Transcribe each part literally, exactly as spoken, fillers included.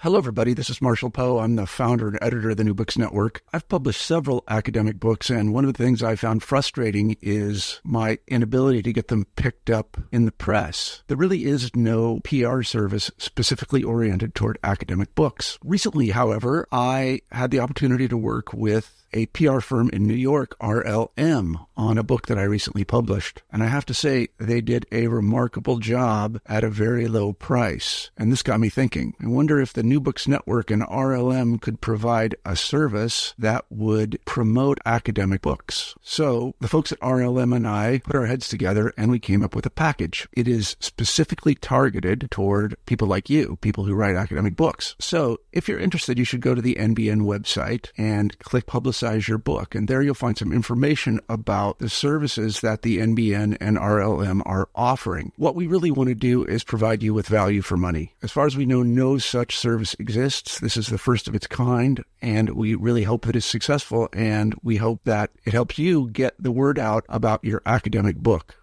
Hello, everybody. This is Marshall Poe. I'm the founder and editor of the New Books Network. I've published several academic books, and one of the things I found frustrating is my inability to get them picked up in the press. There really is no P R service specifically oriented toward academic books. Recently, however, I had the opportunity to work with a P R firm in New York, R L M, on a book that I recently published. And I have to say, they did a remarkable job at a very low price. And this got me thinking. I wonder if the New Books Network and R L M could provide a service that would promote academic books. So the folks at R L M and I put our heads together and we came up with a package. It is specifically targeted toward people like you, people who write academic books. So if you're interested, you should go to the N B N website and click Publicize your book, and there you'll find some information about the services that the N B N and R L M are offering. What we really want to do is provide you with value for money. As far as we know, no such service exists. This is the first of its kind, and we really hope that it's successful, and we hope that it helps you get the word out about your academic book.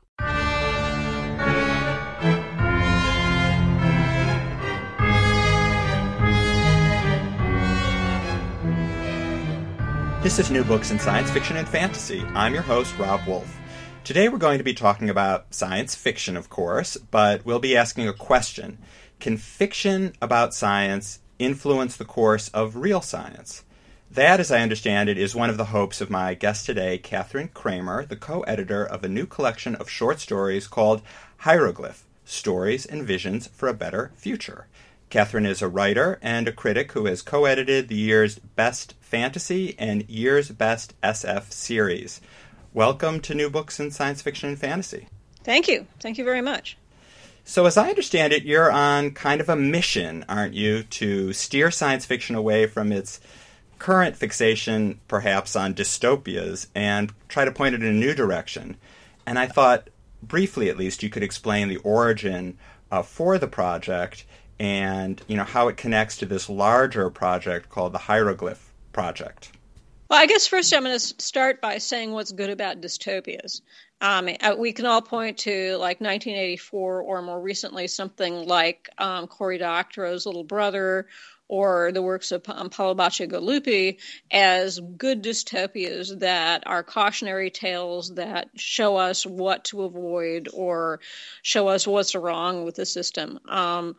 This is New Books in Science Fiction and Fantasy. I'm your host, Rob Wolf. Today we're going to be talking about science fiction, of course, but we'll be asking a question. Can fiction about science influence the course of real science? That, as I understand it, is one of the hopes of my guest today, Catherine Kramer, the co-editor of a new collection of short stories called Hieroglyph, Stories and Visions for a Better Future. Catherine is a writer and a critic who has co-edited the year's Best Fantasy and year's Best S F series. Welcome to New Books in Science Fiction and Fantasy. Thank you. Thank you very much. So as I understand it, you're on kind of a mission, aren't you, to steer science fiction away from its current fixation, perhaps, on dystopias and try to point it in a new direction. And I thought, briefly at least, you could explain the origin uh, for the project and, you know, how it connects to this larger project called the Hieroglyph Project. Well, I guess first I'm going to start by saying what's good about dystopias. Um, we can all point to, like, nineteen eighty-four, or more recently, something like um, Cory Doctorow's Little Brother, or the works of um, Paolo Bacigalupi, as good dystopias that are cautionary tales that show us what to avoid or show us what's wrong with the system. Um,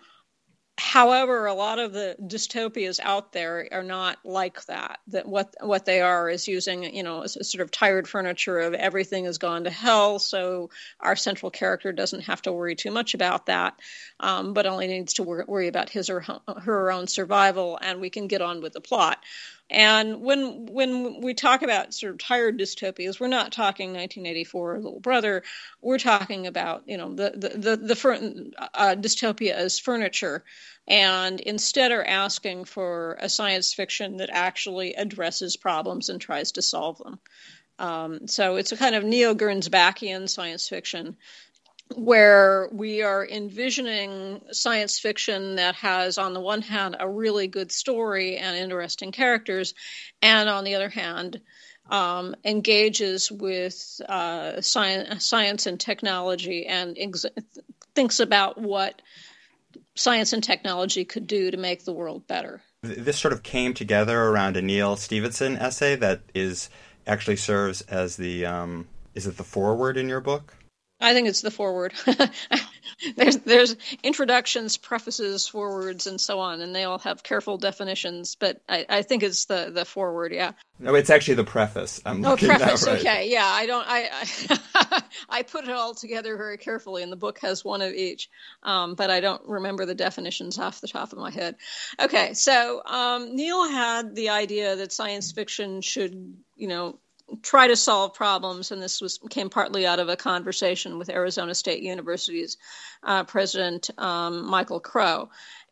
However, a lot of the dystopias out there are not like that. That what what they are is using, you know, a, a sort of tired furniture of everything has gone to hell, so our central character doesn't have to worry too much about that, um, but only needs to wor- worry about his or her own survival, and we can get on with the plot. And when when we talk about sort of tired dystopias, we're not talking nineteen eighty-four Little Brother. We're talking about, you know, the the the, the fur- uh, dystopia as furniture, and instead are asking for a science fiction that actually addresses problems and tries to solve them. Um, so it's a kind of neo-Gernsbackian science fiction, where we are envisioning science fiction that has, on the one hand, a really good story and interesting characters, and on the other hand, um, engages with uh, science, science and technology and ex- thinks about what science and technology could do to make the world better. This sort of came together around a Neal Stephenson essay that is actually serves as the, um, is it the foreword in your book? I think it's the foreword. there's there's introductions, prefaces, forewords, and so on, and they all have careful definitions. But I, I think it's the, the foreword. Yeah. No, it's actually the preface. I'm oh, looking preface. Right. Okay. Yeah. I don't. I I, I put it all together very carefully, and the book has one of each. Um, but I don't remember the definitions off the top of my head. Okay. So um, Neal had the idea that science fiction should, you know, try to solve problems, and this was came partly out of a conversation with Arizona State University's uh, president, um, Michael Crow.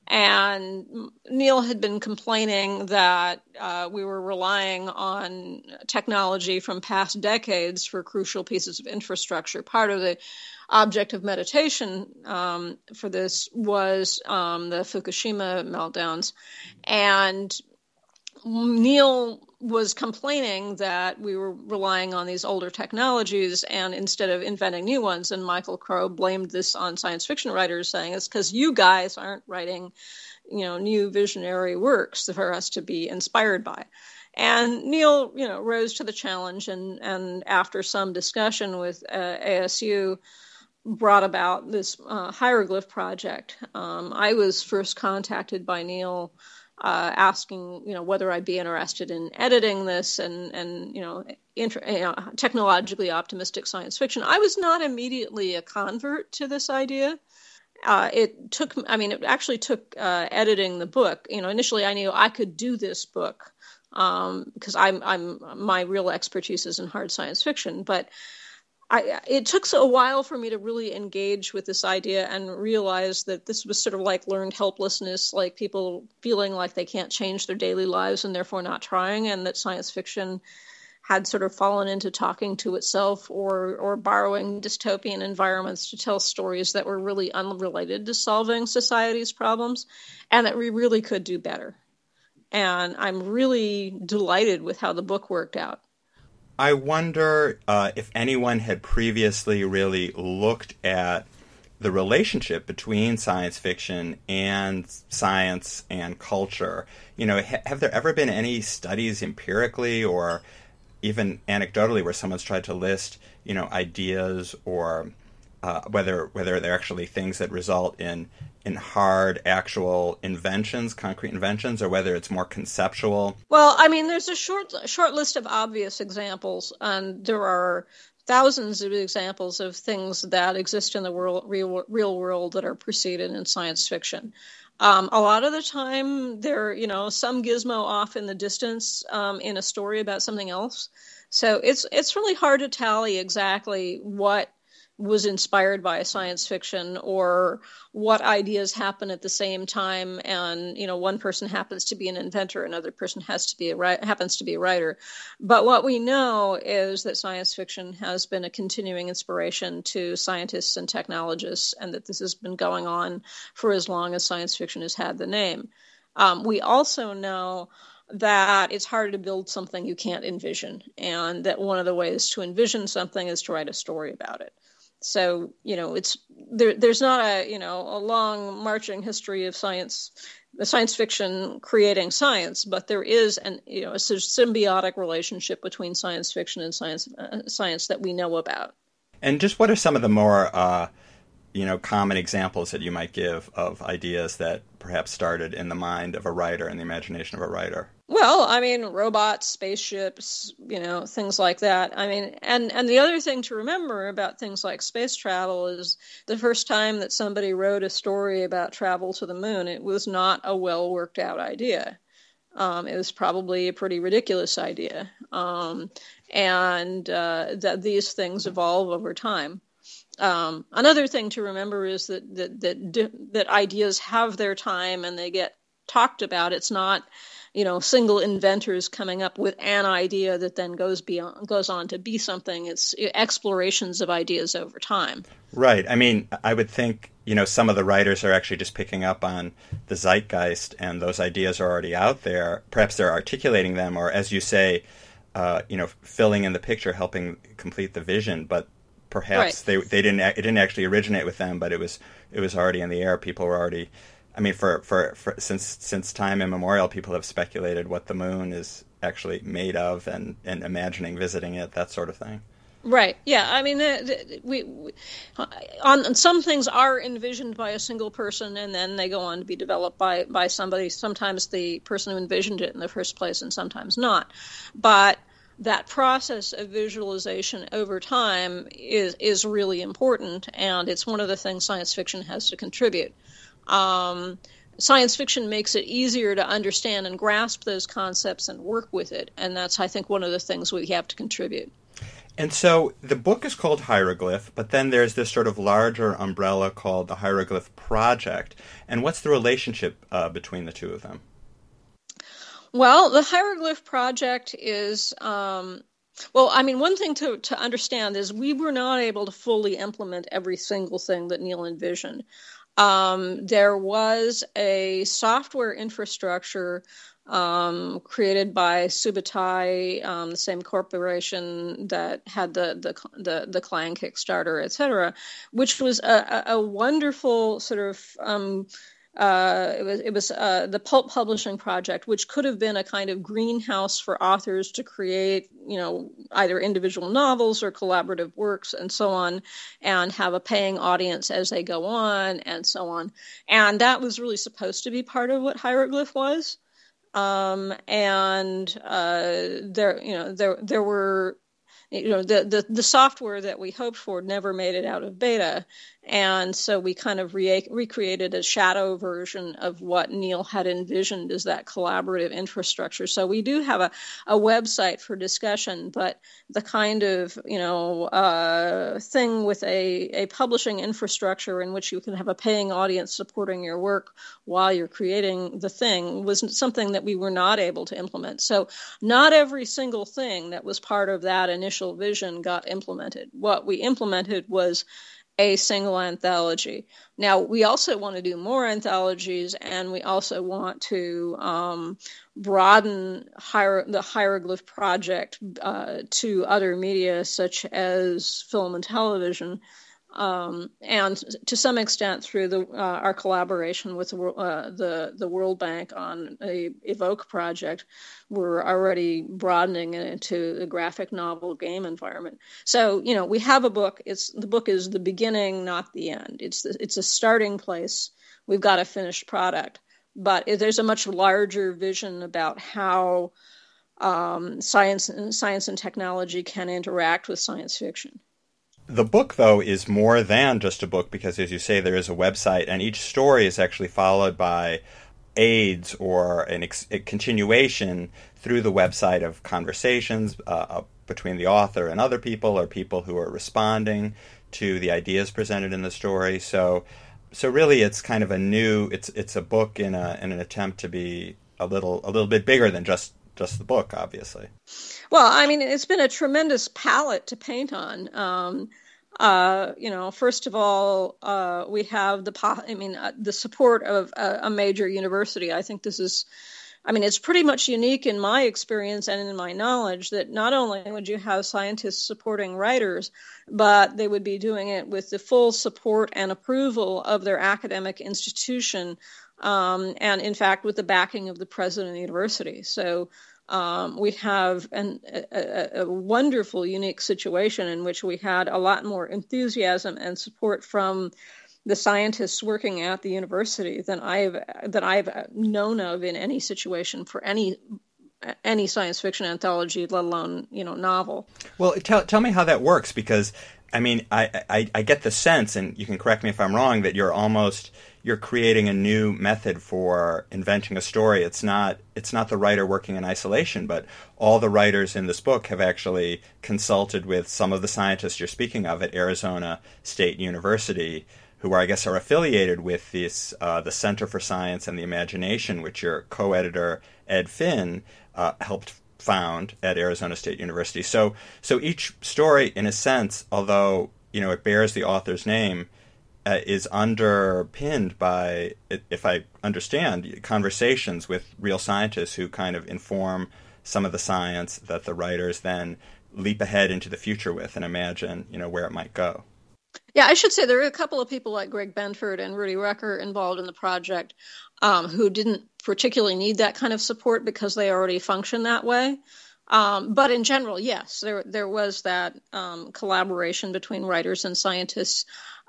And Neal had been complaining that uh, we were relying on technology from past decades for crucial pieces of infrastructure. Part of the object of meditation um, for this was um, the Fukushima meltdowns. And Neal was complaining that we were relying on these older technologies and instead of inventing new ones. And Michael Crow blamed this on science fiction writers, saying it's because you guys aren't writing you know, new visionary works for us to be inspired by. And Neil, you know, rose to the challenge, and, and after some discussion with uh, A S U, brought about this uh, hieroglyph project. Um, I was first contacted by Neil uh, asking, you know, whether I'd be interested in editing this and, and you know, inter- you know, technologically optimistic science fiction. I was not immediately a convert to this idea. Uh, it took, I mean, it actually took uh, editing the book. You know, initially I knew I could do this book. Um, because I'm, I'm, my real expertise is in hard science fiction, but I, it took a while for me to really engage with this idea and realize that this was sort of like learned helplessness, like people feeling like they can't change their daily lives and therefore not trying, and that science fiction had sort of fallen into talking to itself or, or borrowing dystopian environments to tell stories that were really unrelated to solving society's problems, and that we really could do better. And I'm really delighted with how the book worked out. I wonder uh, if anyone had previously really looked at the relationship between science fiction and science and culture. You know, ha- have there ever been any studies empirically or even anecdotally where someone's tried to list, you know, ideas or uh, whether whether they're actually things that result in in hard, actual inventions, concrete inventions, or whether it's more conceptual? Well, I mean, there's a short short list of obvious examples, and there are thousands of examples of things that exist in the world, real, real world that are preceded in science fiction. Um, a lot of the time, there, you know, some gizmo off in the distance um, in a story about something else. So it's it's really hard to tally exactly what was inspired by science fiction or what ideas happen at the same time. And, you know, one person happens to be an inventor, another person has to be a ri- happens to be a writer. But what we know is that science fiction has been a continuing inspiration to scientists and technologists, and that this has been going on for as long as science fiction has had the name. Um, we also know that it's hard to build something you can't envision, and that one of the ways to envision something is to write a story about it. So, you know, it's there, there's not a, you know, a long marching history of science, science fiction creating science, but there is an, you know, a symbiotic relationship between science fiction and science, uh, science that we know about. And just what are some of the more, uh, you know, common examples that you might give of ideas that perhaps started in the mind of a writer, in the imagination of a writer? Well, I mean, robots, spaceships, you know, things like that. I mean, and, and the other thing to remember about things like space travel is the first time that somebody wrote a story about travel to the moon, it was not a well worked out idea. Um, it was probably a pretty ridiculous idea. Um, and uh, that these things evolve over time. Um, another thing to remember is that, that, that, that ideas have their time and they get talked about. It's not, you know, single inventors coming up with an idea that then goes beyond, goes on to be something. It's explorations of ideas over time. Right. I mean, I would think, you know, some of the writers are actually just picking up on the zeitgeist and those ideas are already out there. Perhaps they're articulating them or, as you say, uh, you know, filling in the picture, helping complete the vision. But perhaps right. they they didn't it didn't actually originate with them, but it was it was already in the air. People were already. I mean, for, for, for since since time immemorial, people have speculated what the moon is actually made of, and, and imagining visiting it, that sort of thing. Right. Yeah. I mean, the, the, we, we on some things are envisioned by a single person, and then they go on to be developed by by somebody. Sometimes the person who envisioned it in the first place, and sometimes not. But that process of visualization over time is is really important, and it's one of the things science fiction has to contribute. Um, science fiction makes it easier to understand and grasp those concepts and work with it. And that's, I think, one of the things we have to contribute. And so the book is called Hieroglyph, but then there's this sort of larger umbrella called the Hieroglyph Project. And what's the relationship uh, between the two of them? Well, the Hieroglyph Project is... Um, Well, I mean, one thing to, to understand is we were not able to fully implement every single thing that Neil envisioned. Um, there was a software infrastructure um, created by Subutai, um, the same corporation that had the the the, the Clang Kickstarter, et cetera, which was a, a wonderful sort of um, uh, it was it was uh, the Pulp Publishing Project, which could have been a kind of greenhouse for authors to create, you know, either individual novels or collaborative works and so on, and have a paying audience as they go on and so on. And that was really supposed to be part of what Hieroglyph was. Um, and uh, there, you know, there there were. You know, the, the, the software that we hoped for never made it out of beta. And so we kind of re- recreated a shadow version of what Neil had envisioned as that collaborative infrastructure. So we do have a, a website for discussion, but the kind of, you know, uh, thing with a, a publishing infrastructure in which you can have a paying audience supporting your work while you're creating the thing was something that we were not able to implement. So not every single thing that was part of that initial vision got implemented. What we implemented was a single anthology. Now, we also want to do more anthologies, and we also want to um, broaden hier- the Hieroglyph project uh, to other media, such as film and television, um, and to some extent through the, uh, our collaboration with the, uh, the the World Bank on a Evoke project. We're already broadening it into a graphic novel game environment. So, you know, we have a book. It's the book is the beginning, not the end. It's the, it's a starting place. We've got a finished product, but there's a much larger vision about how um, science and science and technology can interact with science fiction. The book, though, is more than just a book because, as you say, there is a website, and each story is actually followed by aids or an ex- a continuation through the website of conversations uh, between the author and other people, or people who are responding to the ideas presented in the story. So, so really, it's kind of a new. It's it's a book in a in an attempt to be a little a little bit bigger than just just the book, obviously. Well, I mean, it's been a tremendous palette to paint on. Um, uh, you know, first of all, uh, we have the, po- I mean, uh, the support of a, a major university. I think this is, I mean, it's pretty much unique in my experience and in my knowledge that not only would you have scientists supporting writers, but they would be doing it with the full support and approval of their academic institution, um, and in fact, with the backing of the president of the university. So, Um, we have an, a, a wonderful, unique situation in which we had a lot more enthusiasm and support from the scientists working at the university than I've that I've known of in any situation for any any science fiction anthology, let alone, you know, novel. Well, tell tell me how that works, because I mean, I, I I get the sense, and you can correct me if I'm wrong, that you're almost you're creating a new method for inventing a story. It's not it's not the writer working in isolation, but all the writers in this book have actually consulted with some of the scientists you're speaking of at Arizona State University, who are, I guess, are affiliated with this uh, the Center for Science and the Imagination, which your co-editor Ed Finn uh, helped found at Arizona State University. So so each story, in a sense, although, you know, it bears the author's name, Uh, is underpinned by, if I understand, conversations with real scientists who kind of inform some of the science that the writers then leap ahead into the future with and imagine, you know, where it might go. Yeah, I should say there are a couple of people like Greg Benford and Rudy Rucker involved in the project um, who didn't particularly need that kind of support because they already function that way. Um, but in general, yes, there there was that um, collaboration between writers and scientists.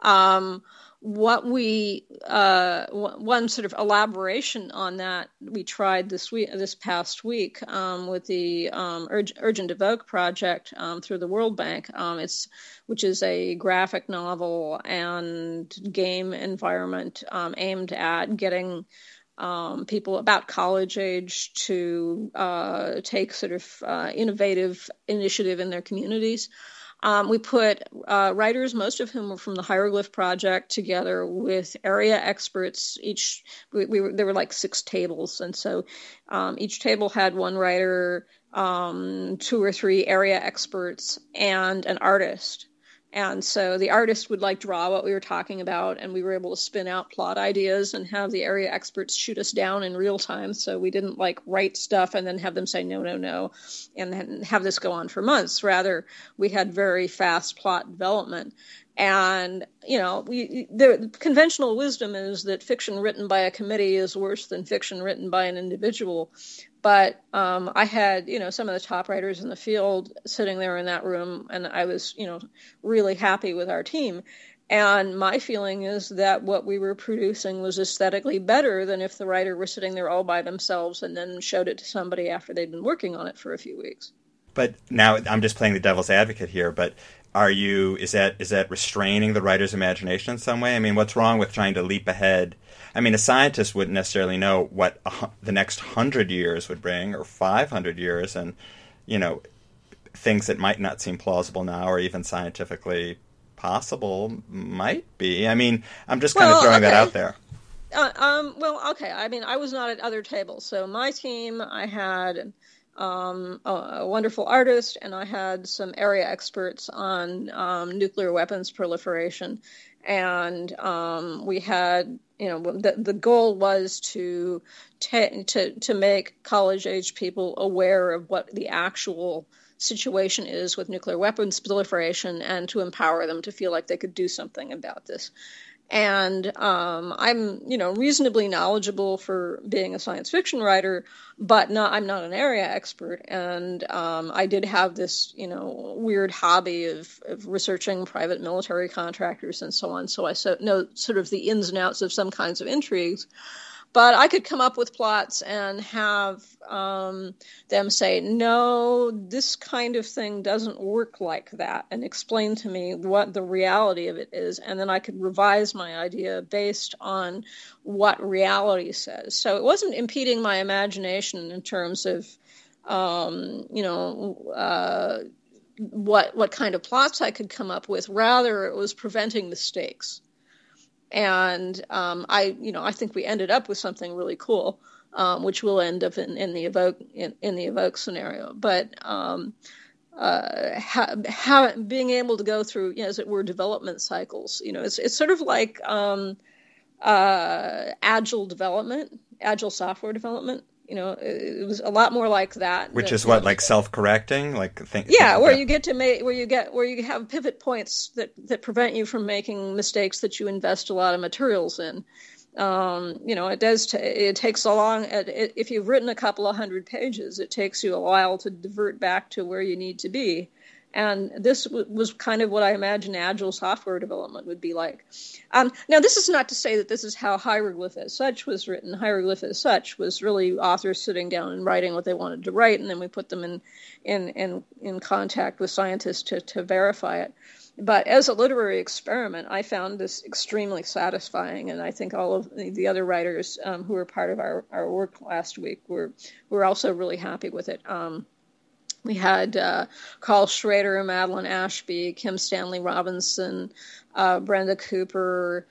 Um, what we uh, w- one sort of elaboration on that we tried this week, this past week, um, with the um, Ur- Urgent Evoke project um, through the World Bank. Um, it's which is a graphic novel and game environment um, aimed at getting Um, people about college age to uh, take sort of uh, innovative initiative in their communities. Um, we put uh, writers, most of whom were from the Hieroglyph Project, together with area experts. Each we, we were, there were like six tables, and so um, each table had one writer, um, two or three area experts, and an artist. And so the artist would like draw what we were talking about, and we were able to spin out plot ideas and have the area experts shoot us down in real time. So we didn't like write stuff and then have them say, no, no, no, and then have this go on for months. Rather, we had very fast plot development. And, you know, we, the conventional wisdom is that fiction written by a committee is worse than fiction written by an individual. But um, I had, you know, some of the top writers in the field sitting there in that room, and I was, you know, really happy with our team. And my feeling is that what we were producing was aesthetically better than if the writer were sitting there all by themselves and then showed it to somebody after they'd been working on it for a few weeks. But now I'm just playing the devil's advocate here, but are you, is that is that restraining the writer's imagination in some way? I mean, what's wrong with trying to leap ahead? I mean, a scientist wouldn't necessarily know what a, the next hundred years would bring, or five hundred years, and, you know, things that might not seem plausible now or even scientifically possible might be. I mean, I'm just kind well, of throwing okay. that out there. Uh, um, well, okay. I mean, I was not at other tables. So my team, I had um, a, a wonderful artist, and I had some area experts on um, nuclear weapons proliferation. And um, we had, you know, the, the goal was to, ta- to to make college-age people aware of what the actual situation is with nuclear weapons proliferation, and to empower them to feel like they could do something about this. And um, I'm, you know, reasonably knowledgeable for being a science fiction writer, but not, I'm not an area expert. And um, I did have this, you know, weird hobby of, of researching private military contractors and so on. So I so, know sort of the ins and outs of some kinds of intrigues. But I could come up with plots and have um, them say, no, this kind of thing doesn't work like that, and explain to me what the reality of it is. And then I could revise my idea based on what reality says. So it wasn't impeding my imagination in terms of, um, you know, uh, what what kind of plots I could come up with. Rather, it was preventing mistakes. And um, I, you know, I think we ended up with something really cool, um, which will end up in, in the evoke in, in the evoke scenario. But um, uh, ha, ha, being able to go through, you know, as it were, development cycles, you know, it's it's sort of like um, uh, agile development, agile software development. You know, it was a lot more like that. Which that, is what, know, like self-correcting, like think. Yeah, think, where yeah. you get to make, where you get, where you have pivot points that, that prevent you from making mistakes that you invest a lot of materials in. Um, you know, it does. T- it takes a long. It, if you've written a couple of hundred pages, it takes you a while to divert back to where you need to be. And this w- was kind of what I imagine agile software development would be like. Um, now, this is not to say that this is how Hieroglyph as Such was written. Hieroglyph as Such was really authors sitting down and writing what they wanted to write, and then we put them in in in, in contact with scientists to, to verify it. But as a literary experiment, I found this extremely satisfying, and I think all of the other writers um, who were part of our, our work last week were were also really happy with it. Um, We had uh, Carl Schrader, Madeline Ashby, Kim Stanley Robinson, uh, Brenda Cooper,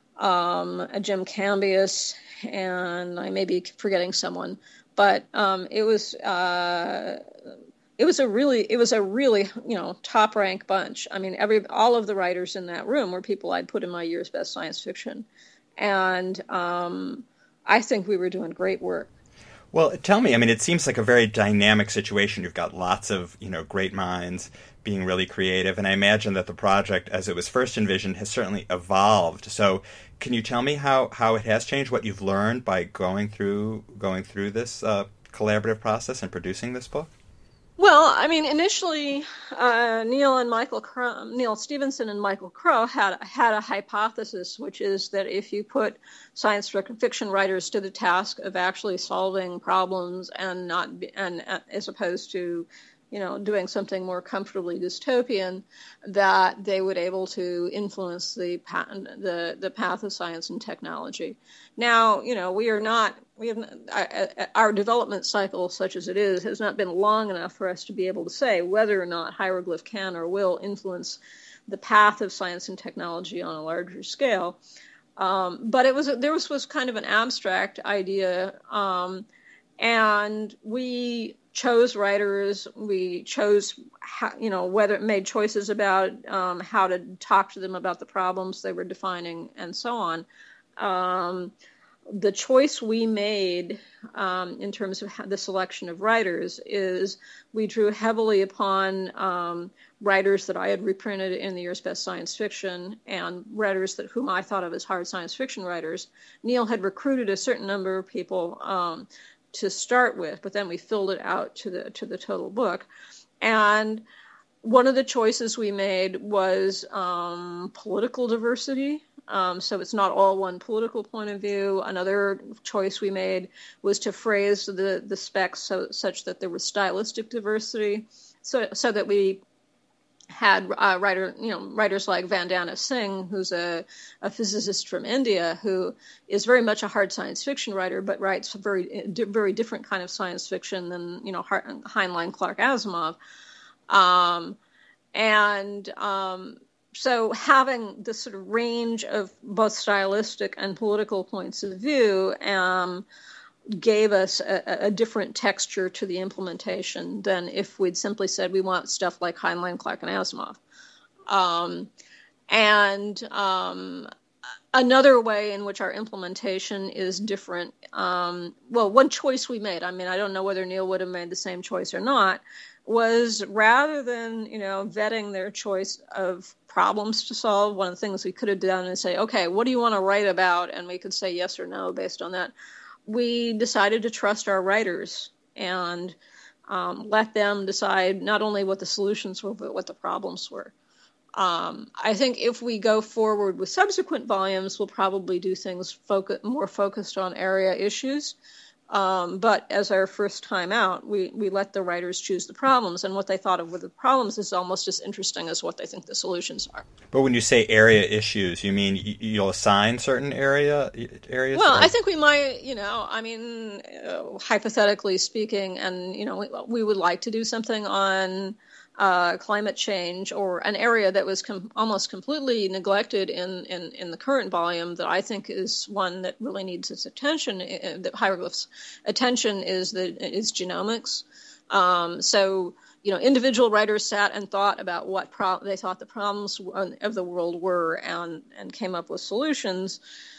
um, Jim Cambias, and I may be forgetting someone. But um, it was uh, it was a really it was a really you know top rank bunch. I mean, every all of the writers in that room were people I'd put in my year's best science fiction, and um, I think we were doing great work. Well, tell me, I mean, it seems like a very dynamic situation. You've got lots of, you know, great minds being really creative, and I imagine that the project, as it was first envisioned, has certainly evolved. So can you tell me how, how it has changed, what you've learned by going through going through this uh, collaborative process and producing this book? Well, I mean, initially, uh, Neil and Michael Crow, Neil Stevenson and Michael Crow had had a hypothesis, which is that if you put science fiction writers to the task of actually solving problems and not and uh, as opposed to, you know, doing something more comfortably dystopian, that they would able to influence the the the path of science and technology. Now, you know, we are not. We have our development cycle, such as it is, has not been long enough for us to be able to say whether or not Hieroglyph can or will influence the path of science and technology on a larger scale. Um, but it was there was, was kind of an abstract idea, um, and we chose writers. We chose, how, you know, whether made choices about um, how to talk to them about the problems they were defining, and so on. Um, the choice we made um, in terms of the selection of writers is we drew heavily upon um, writers that I had reprinted in the year's best science fiction and writers that whom I thought of as hard science fiction writers. Neil had recruited a certain number of people um, to start with, but then we filled it out to the to the total book. And one of the choices we made was um, political diversity. Um, so it's not all one political point of view. Another choice we made was to phrase the, the specs so, such that there was stylistic diversity, so so that we had uh, writer, you know, writers like Vandana Singh, who's a, a physicist from India, who is very much a hard science fiction writer, but writes a very very different kind of science fiction than, you know, Heinlein, Clark, Asimov, um, and um, So having this sort of range of both stylistic and political points of view um, gave us a, a different texture to the implementation than if we'd simply said we want stuff like Heinlein, Clark, and Asimov. Um, and um, another way in which our implementation is different, um, well, one choice we made, I mean, I don't know whether Neil would have made the same choice or not, was rather than, you know, vetting their choice of problems to solve, one of the things we could have done is say, okay, what do you want to write about? And we could say yes or no based on that. We decided to trust our writers and um, let them decide not only what the solutions were, but what the problems were. Um, I think if we go forward with subsequent volumes, we'll probably do things focus, more focused on area issues. Um, but as our first time out, we, we let the writers choose the problems, and what they thought of with the problems is almost as interesting as what they think the solutions are. But when you say area issues, you mean you'll assign certain area areas? Well, or? I think we might, you know, I mean, uh, hypothetically speaking, and, you know, we, we would like to do something on uh, climate change, or an area that was com- almost completely neglected in, in, in the current volume that I think is one that really needs its attention, uh, that Hieroglyph's attention is the is genomics. Um, so, you know, individual writers sat and thought about what pro- they thought the problems of the world were and, and came up with solutions.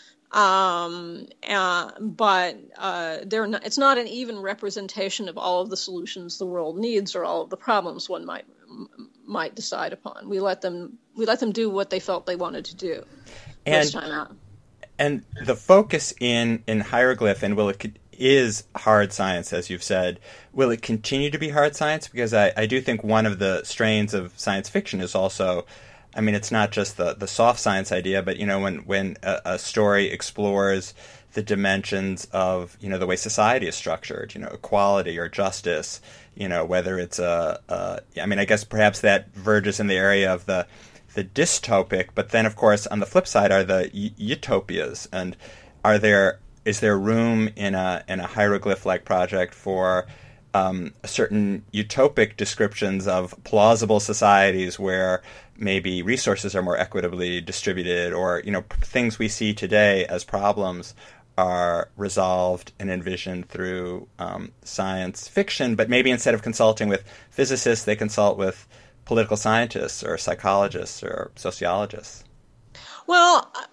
Um, uh, but uh, they're not, it's not an even representation of all of the solutions the world needs or all of the problems one might might decide upon. We let them we let them do what they felt they wanted to do and, this time out. And the focus in, in Hieroglyph, and will it is hard science, as you've said. Will it continue to be hard science? Because I, I do think one of the strains of science fiction is also, I mean, it's not just the, the soft science idea, but, you know, when, when a, a story explores the dimensions of, you know, the way society is structured, you know, equality or justice, you know, whether it's a, a I mean, I guess perhaps that verges in the area of the the dystopic, but then, of course, on the flip side are the y- utopias. And are there is there room in a in a Hieroglyph-like project for um, certain utopic descriptions of plausible societies where maybe resources are more equitably distributed, or, you know, p- things we see today as problems are resolved and envisioned through um, science fiction, but maybe instead of consulting with physicists, they consult with political scientists or psychologists or sociologists? Well, uh,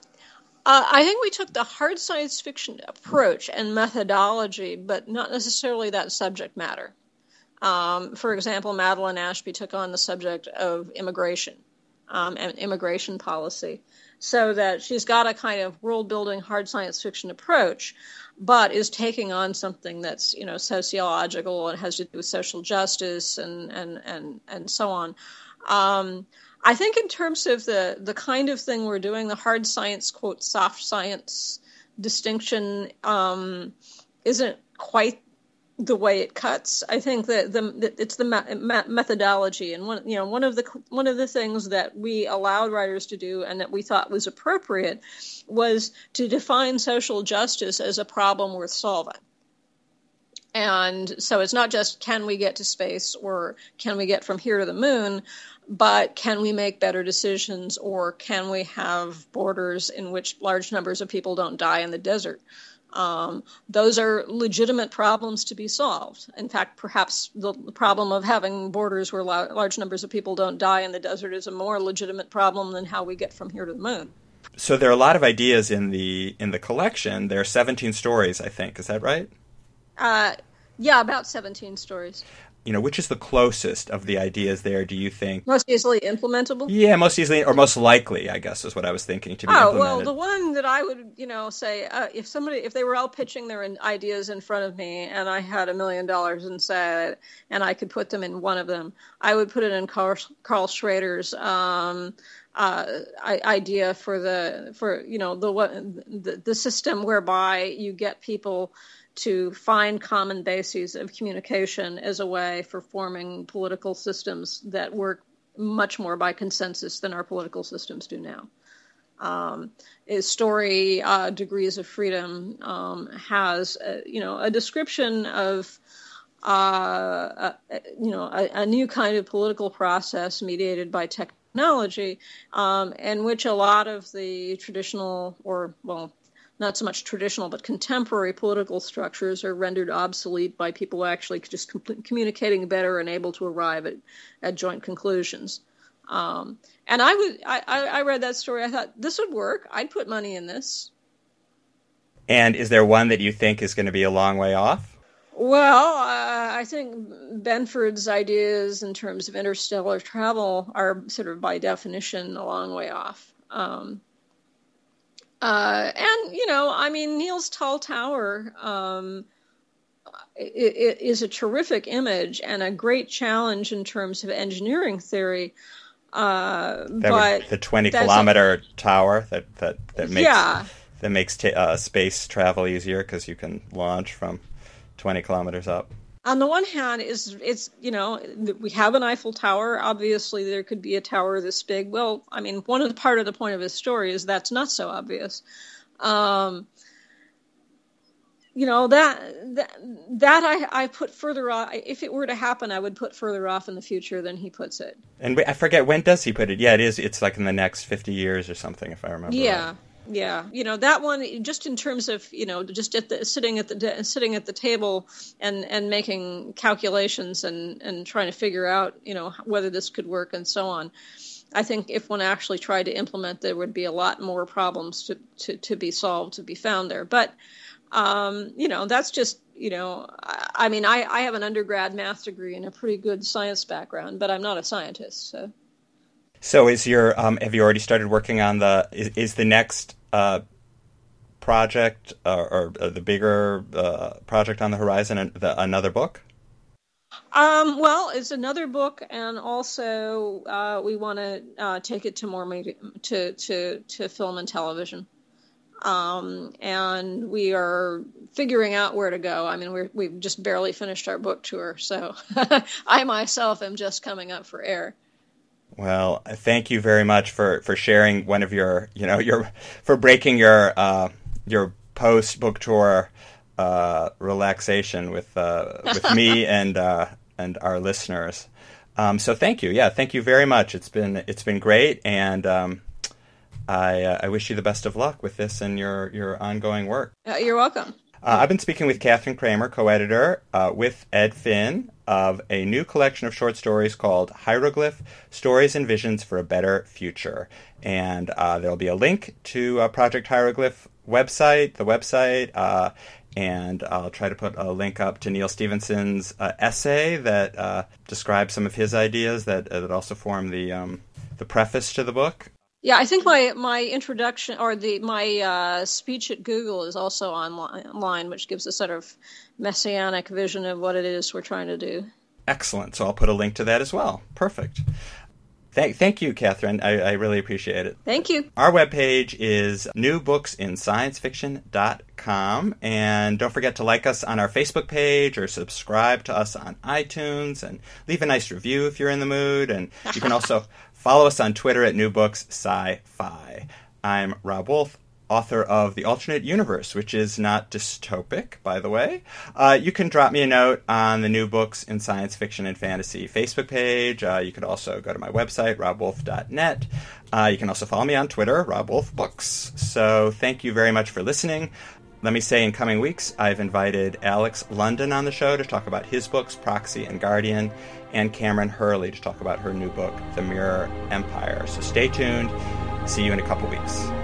I think we took the hard science fiction approach and methodology, but not necessarily that subject matter. Um, for example, Madeline Ashby took on the subject of immigration um, and immigration policy, so that she's got a kind of world-building hard science fiction approach, but is taking on something that's, you know, sociological and has to do with social justice and and and, and so on. Um, I think in terms of the, the kind of thing we're doing, the hard science, quote, soft science distinction um, isn't quite the way it cuts. I think that the it's the me- methodology, and one you know one of the one of the things that we allowed writers to do and that we thought was appropriate was to define social justice as a problem worth solving. And so it's not just can we get to space or can we get from here to the moon, but can we make better decisions, or can we have borders in which large numbers of people don't die in the desert? Um, those are legitimate problems to be solved. In fact, perhaps the, the problem of having borders where la- large numbers of people don't die in the desert is a more legitimate problem than how we get from here to the moon. So there are a lot of ideas in the in the collection. There are seventeen stories, I think. Is that right? Uh, yeah, about seventeen stories. You know, which is the closest of the ideas there, do you think? Most easily implementable? Yeah, most easily, or most likely, I guess, is what I was thinking to be oh, implemented. Well, the one that I would, you know, say, uh, if somebody, if they were all pitching their ideas in front of me and I had a million dollars and said, and I could put them in one of them, I would put it in Carl, Carl Schrader's um, uh, idea for the, for, you know, the, the, the system whereby you get people to find common bases of communication as a way for forming political systems that work much more by consensus than our political systems do now. Um, his story, uh, Degrees of Freedom, um, has, a, you know, a description of, uh, a, you know, a, a new kind of political process mediated by technology, um, in which a lot of the traditional, or, well, not so much traditional, but contemporary political structures are rendered obsolete by people actually just com- communicating better and able to arrive at, at joint conclusions. Um, and I would, I, I read that story. I thought this would work. I'd put money in this. And is there one that you think is going to be a long way off? Well, uh, I think Benford's ideas in terms of interstellar travel are sort of by definition a long way off. Um, Uh, and, you know, I mean, Neil's Tall Tower um, it, it is a terrific image and a great challenge in terms of engineering theory. Uh, that but would, the twenty kilometer a, tower that, that, that makes, yeah. that makes t- uh, space travel easier because you can launch from twenty kilometers up. On the one hand, is it's, you know, we have an Eiffel Tower. Obviously, there could be a tower this big. Well, I mean, one of the part of the point of his story is that's not so obvious. Um, you know, that that, that I, I put further off. If it were to happen, I would put further off in the future than he puts it. And I forget, when does he put it? Yeah, it is. It's like in the next fifty years or something, if I remember Yeah. right. Yeah, you know, that one, just in terms of, you know, just at the sitting at the sitting at the table and, and making calculations and, and trying to figure out, you know, whether this could work and so on. I think if one actually tried to implement, there would be a lot more problems to, to, to be solved, to be found there. But, um, you know, that's just, you know, I, I mean, I, I have an undergrad math degree and a pretty good science background, but I'm not a scientist, so. So is your um, have you already started working on the is, is the next uh, project uh, or uh, the bigger uh, project on the horizon an, the, another book? Um, well, it's another book, and also uh, we want to uh, take it to more media, to to to film and television. Um, and we are figuring out where to go. I mean, we're, we've just barely finished our book tour, so I myself am just coming up for air. Well, thank you very much for, for sharing one of your, you know, your for breaking your uh, your post book tour uh, relaxation with uh, with me and uh, and our listeners. Um, so thank you, yeah, thank you very much. It's been it's been great, and um, I uh, I wish you the best of luck with this and your your ongoing work. Uh, you're welcome. Uh, I've been speaking with Catherine Kramer, co-editor uh, with Ed Finn of a new collection of short stories called Hieroglyph, Stories and Visions for a Better Future. And uh, there'll be a link to uh, Project Hieroglyph website, the website, uh, and I'll try to put a link up to Neal Stephenson's uh, essay that uh, describes some of his ideas that, uh, that also form the um, the preface to the book. Yeah, I think my, my introduction or the my uh, speech at Google is also online, which gives a sort of messianic vision of what it is we're trying to do. Excellent. So I'll put a link to that as well. Perfect. Thank, thank you, Catherine. I, I really appreciate it. Thank you. Our webpage is new books in science fiction dot com. And don't forget to like us on our Facebook page or subscribe to us on iTunes and leave a nice review if you're in the mood. And you can also follow us on Twitter at New Books Sci-Fi. I'm Rob Wolf, author of The Alternate Universe, which is not dystopic, by the way. Uh, you can drop me a note on the New Books in Science Fiction and Fantasy Facebook page. Uh, you could also go to my website, rob wolf dot net. Uh, you can also follow me on Twitter, Rob Wolf Books. So thank you very much for listening. Let me say in coming weeks, I've invited Alex London on the show to talk about his books, Proxy and Guardian, and Cameron Hurley to talk about her new book, The Mirror Empire. So stay tuned. See you in a couple weeks.